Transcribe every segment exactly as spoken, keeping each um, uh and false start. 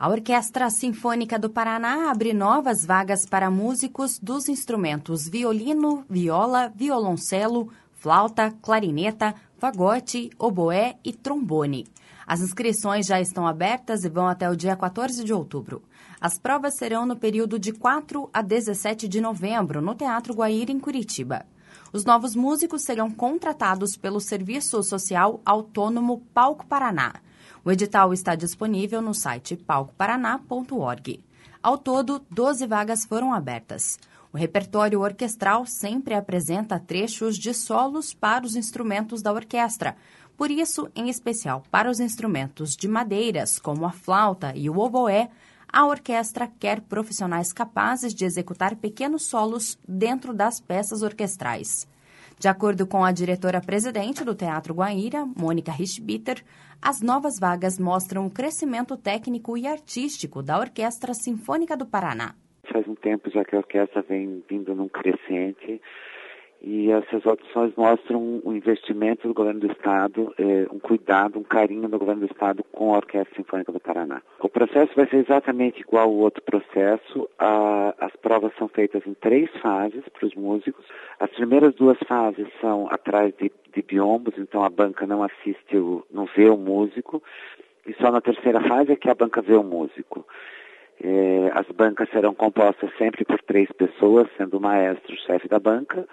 A Orquestra Sinfônica do Paraná abre novas vagas para músicos dos instrumentos violino, viola, violoncelo, flauta, clarineta, fagote, oboé e trombone. As inscrições já estão abertas e vão até o dia quatorze de outubro. As provas serão no período de quatro a dezessete de novembro, no Teatro Guaíra, em Curitiba. Os novos músicos serão contratados pelo Serviço Social Autônomo Palco Paraná. O edital está disponível no site palco paraná ponto org. Ao todo, doze vagas foram abertas. O repertório orquestral sempre apresenta trechos de solos para os instrumentos da orquestra. Por isso, em especial para os instrumentos de madeiras, como a flauta e o oboé, a orquestra quer profissionais capazes de executar pequenos solos dentro das peças orquestrais. De acordo com a diretora-presidente do Teatro Guaíra, Mônica Richbitter, as novas vagas mostram o crescimento técnico e artístico da Orquestra Sinfônica do Paraná. Faz um tempo já que a orquestra vem vindo num crescente e essas opções mostram um investimento do governo do Estado, eh, um cuidado, um carinho do governo do Estado com a Orquestra Sinfônica do Paraná. O processo vai ser exatamente igual ao outro processo. A, as provas são feitas em três fases para os músicos. As primeiras duas fases são atrás de, de biombos, então a banca não assiste, o, não vê o músico, e só na terceira fase é que a banca vê o músico. Eh, as bancas serão compostas sempre por três pessoas, sendo o maestro o chefe da banca,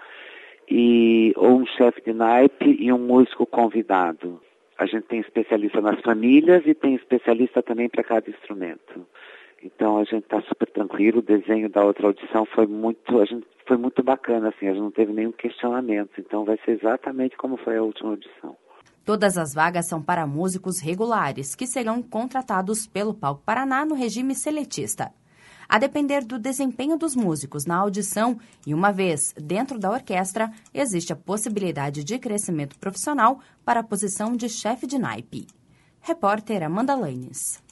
e ou um chefe de naipe e um músico convidado. A gente tem especialista nas famílias e tem especialista também para cada instrumento. Então a gente está super tranquilo. O desenho da outra audição foi muito, a gente foi muito bacana, assim, a gente não teve nenhum questionamento. Então vai ser exatamente como foi a última audição. Todas as vagas são para músicos regulares, que serão contratados pelo Palco Paraná no regime seletista. A depender do desempenho dos músicos na audição e uma vez dentro da orquestra, existe a possibilidade de crescimento profissional para a posição de chefe de naipe. Repórter Amanda Lanes.